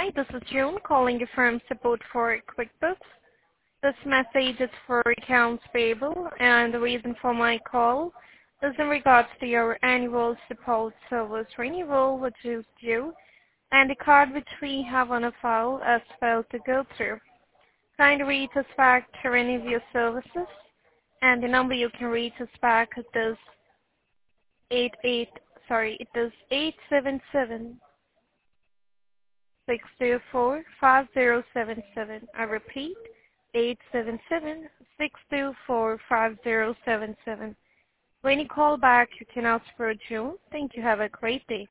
Hi, this is June calling you from support for QuickBooks. This message is for accounts payable, and the reason for my call is in regards to your annual support service renewal, which is due, and the card which we have on a file as failed to go through. Kindly reach us back to renew your services, and the number you can reach us back is 877 624-5077. I repeat, 877-624-5077. When you call back, you can ask for June. Thank you. Have a great day.